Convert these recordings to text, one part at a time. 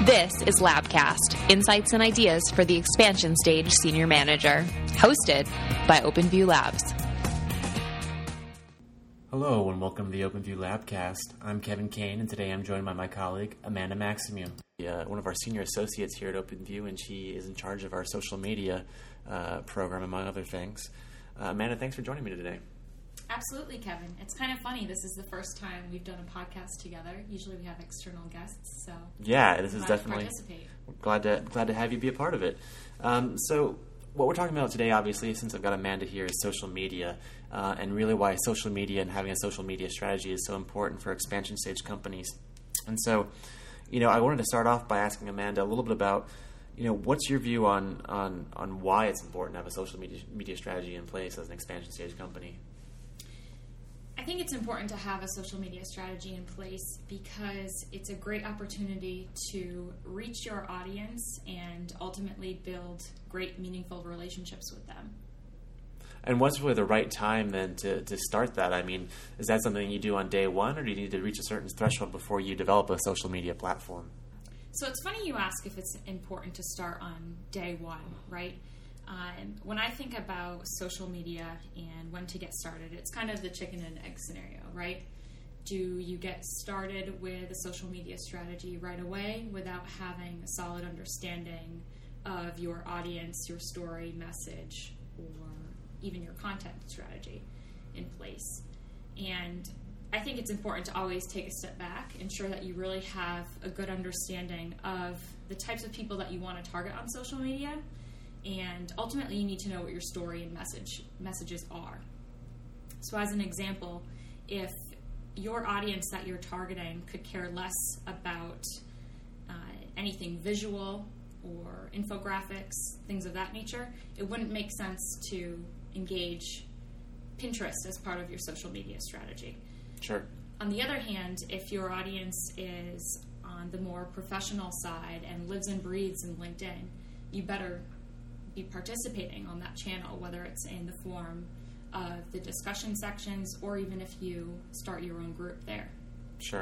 This is Labcast, insights and ideas for the expansion stage senior manager, hosted by OpenView Labs. Hello and welcome to the OpenView Labcast. I'm Kevin Kane, and today I'm joined by my colleague, Amanda Maximian. One of our senior associates here at OpenView, and she is in charge of our social media program, among other things. Amanda, thanks for joining me today. Absolutely, Kevin. It's kind of funny. This is the first time we've done a podcast together. Usually we have external guests, so yeah, this is definitely participate. Glad to have you be a part of it. So what we're talking about today, obviously, since I've got Amanda here, is social media, and really why social media and having a social media strategy is so important for expansion stage companies. And so, I wanted to start off by asking Amanda a little bit about, what's your view on why it's important to have a social media strategy in place as an expansion stage company? I think it's important to have a social media strategy in place because it's a great opportunity to reach your audience and ultimately build great, meaningful relationships with them. And what's really the right time then to start that? I mean, is that something you do on day one, or do you need to reach a certain threshold before you develop a social media platform? So it's funny you ask if it's important to start on day one, right? When I think about social media and when to get started, it's kind of the chicken and egg scenario, right? Do you get started with a social media strategy right away without having a solid understanding of your audience, your story, message, or even your content strategy in place? And I think it's important to always take a step back, ensure that you really have a good understanding of the types of people that you want to target on social media. And ultimately, you need to know what your story and messages are. So as an example, if your audience that you're targeting could care less about anything visual or infographics, things of that nature, it wouldn't make sense to engage Pinterest as part of your social media strategy. Sure. On the other hand, if your audience is on the more professional side and lives and breathes in LinkedIn, you better be participating on that channel, whether it's in the form of the discussion sections or even if you start your own group there. Sure.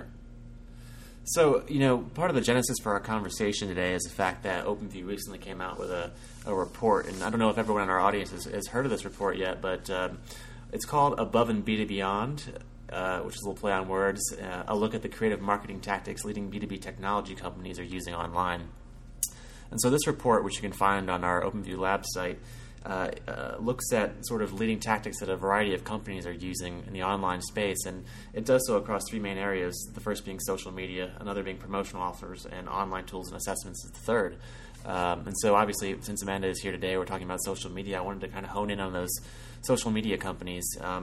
So, part of the genesis for our conversation today is the fact that OpenView recently came out with a report, and I don't know if everyone in our audience has heard of this report yet, but it's called Above and Beyond, which is a little play on words, a look at the creative marketing tactics leading B2B technology companies are using online. And so this report, which you can find on our OpenView Lab site, looks at sort of leading tactics that a variety of companies are using in the online space, and it does so across three main areas, the first being social media, another being promotional offers, and online tools and assessments is the third. And so obviously, since Amanda is here today, we're talking about social media, I wanted to kind of hone in on those social media companies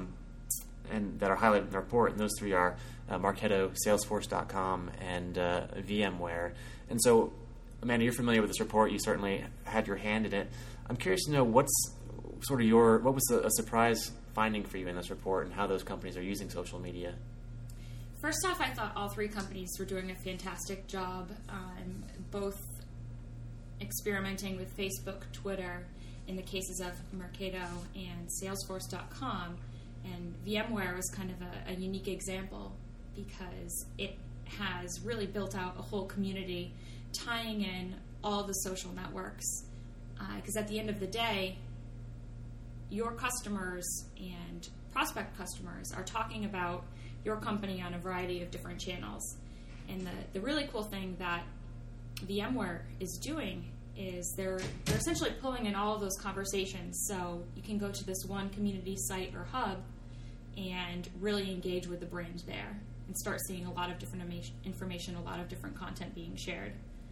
and that are highlighted in the report, and those three are Marketo, Salesforce.com, and VMware. And so, Amanda, you're familiar with this report. You certainly had your hand in it. I'm curious to know what was a surprise finding for you in this report and how those companies are using social media? First off, I thought all three companies were doing a fantastic job, both experimenting with Facebook, Twitter, in the cases of Marketo and Salesforce.com. And VMware was kind of a unique example because it has really built out a whole community tying in all the social networks, because at the end of the day, your customers and prospect customers are talking about your company on a variety of different channels. And the really cool thing that VMware is doing is they're essentially pulling in all of those conversations, so you can go to this one community site or hub and really engage with the brand there and start seeing a lot of different information, a lot of different content being shared.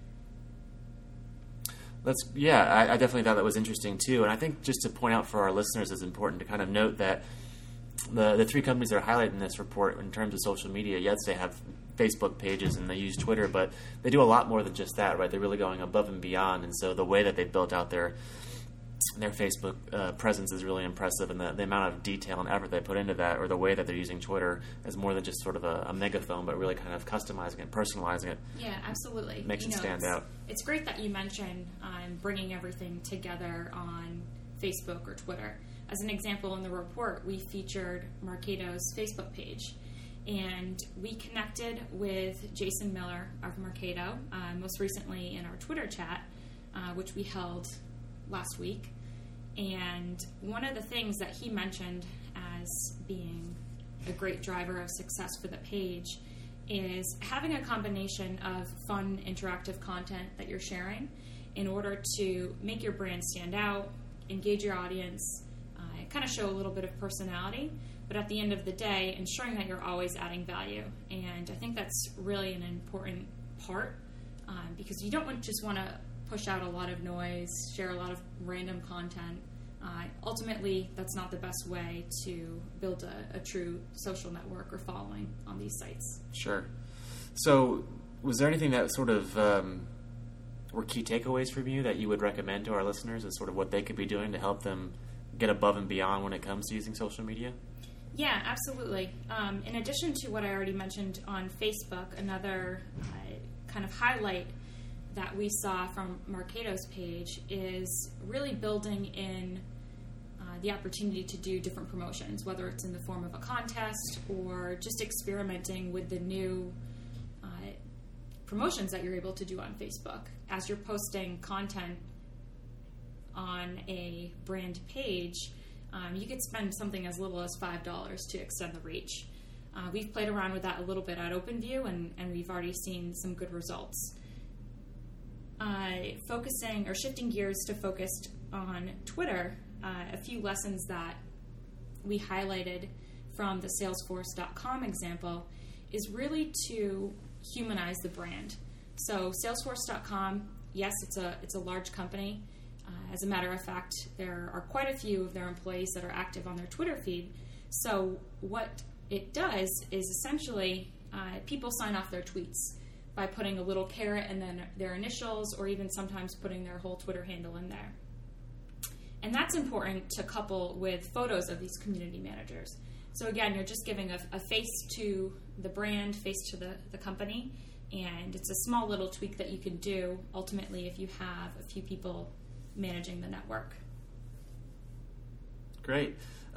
I definitely thought that was interesting too, and I think just to point out for our listeners, it's important to kind of note that the three companies that are highlighted in this report in terms of social media, yes, they have Facebook pages and they use Twitter, but they do a lot more than just that, right? They're really going above and beyond, and so the way that they've built out their Facebook presence is really impressive, and the amount of detail and effort they put into that, or the way that they're using Twitter as more than just sort of a megaphone, but really kind of customizing it, personalizing it. Yeah, absolutely. Makes it stand out. It's great that you mentioned bringing everything together on Facebook or Twitter. As an example, in the report, we featured Marketo's Facebook page. And we connected with Jason Miller of Marketo, most recently in our Twitter chat, which we held last week. And one of the things that he mentioned as being a great driver of success for the page is having a combination of fun, interactive content that you're sharing in order to make your brand stand out, engage your audience, kind of show a little bit of personality, but at the end of the day, ensuring that you're always adding value. And I think that's really an important part because you don't just want to push out a lot of noise, share a lot of random content. Ultimately, that's not the best way to build a true social network or following on these sites. Sure. So was there anything that sort of were key takeaways from you that you would recommend to our listeners as sort of what they could be doing to help them get above and beyond when it comes to using social media? Yeah, absolutely. In addition to what I already mentioned on Facebook, another kind of highlight that we saw from Marketo's page is really building in the opportunity to do different promotions, whether it's in the form of a contest or just experimenting with the new promotions that you're able to do on Facebook. As you're posting content on a brand page, you could spend something as little as $5 to extend the reach. We've played around with that a little bit at OpenView, and we've already seen some good results. Focusing or shifting gears to focused on Twitter, a few lessons that we highlighted from the Salesforce.com example is really to humanize the brand. So Salesforce.com, yes, it's a large company. As a matter of fact, there are quite a few of their employees that are active on their Twitter feed. So what it does is essentially people sign off their tweets by putting a little caret and then their initials, or even sometimes putting their whole Twitter handle in there. And that's important to couple with photos of these community managers. So again, you're just giving a face to the brand, face to the company, and it's a small little tweak that you can do ultimately if you have a few people managing the network. Great.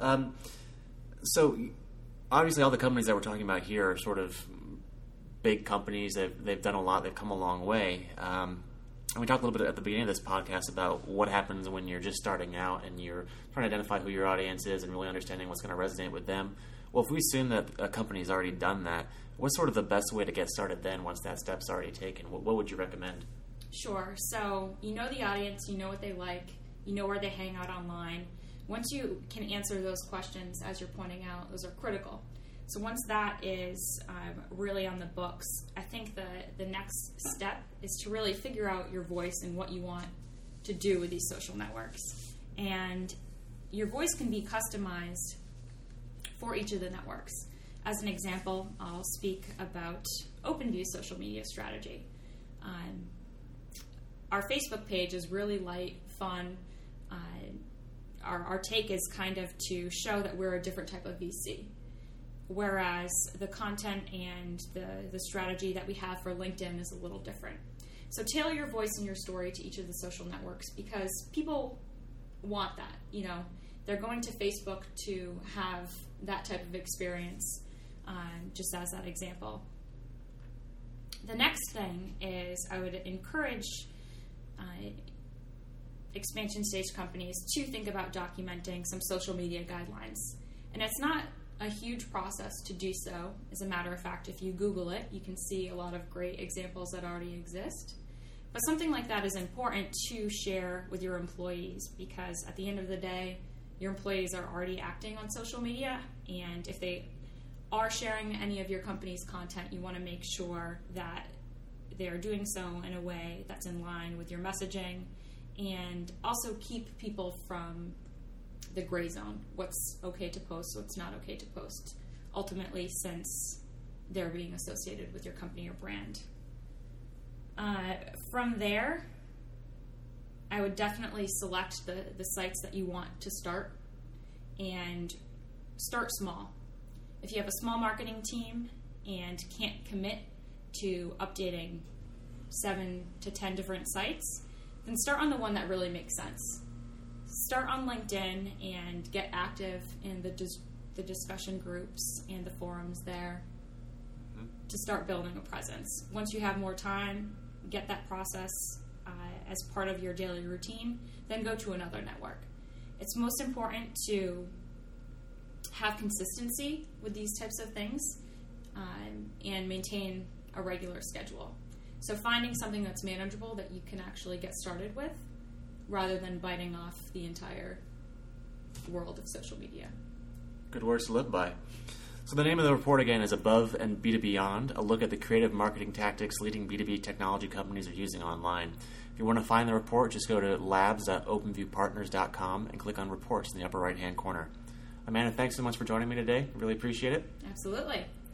So obviously all the companies that we're talking about here are sort of big companies. They've done a lot. They've come a long way. And we talked a little bit at the beginning of this podcast about what happens when you're just starting out and you're trying to identify who your audience is and really understanding what's going to resonate with them. Well, if we assume that a company's already done that, what's sort of the best way to get started then once that step's already taken? What would you recommend? Sure. So you know the audience, you know what they like, you know where they hang out online. Once you can answer those questions, as you're pointing out, those are critical. So once that is really on the books, I think the next step is to really figure out your voice and what you want to do with these social networks. And your voice can be customized for each of the networks. As an example, I'll speak about OpenView's social media strategy. Our Facebook page is really light, fun. Our take is kind of to show that we're a different type of VC. Whereas the content and the strategy that we have for LinkedIn is a little different. So tailor your voice and your story to each of the social networks because people want that. You know, they're going to Facebook to have that type of experience, just as that example. The next thing is I would encourage expansion stage companies to think about documenting some social media guidelines. And it's not a huge process to do so. As a matter of fact, if you Google it, you can see a lot of great examples that already exist. But something like that is important to share with your employees because at the end of the day, your employees are already acting on social media, and if they are sharing any of your company's content, you want to make sure that they're doing so in a way that's in line with your messaging and also keep people from the gray zone, what's okay to post, what's not okay to post, ultimately since they're being associated with your company or brand. From there, I would definitely select the sites that you want to start and start small. If you have a small marketing team and can't commit to updating 7 to 10 different sites, then start on the one that really makes sense. Start on LinkedIn and get active in the discussion groups and the forums there. to start building a presence. Once you have more time, get that process as part of your daily routine, then go to another network. It's most important to have consistency with these types of things and maintain a regular schedule. So finding something that's manageable that you can actually get started with rather than biting off the entire world of social media. Good words to live by. So the name of the report again is Above and Beyond, a look at the creative marketing tactics leading B2B technology companies are using online. If you want to find the report, just go to labs.openviewpartners.com and click on reports in the upper right-hand corner. Amanda, thanks so much for joining me today. Really appreciate it. Absolutely.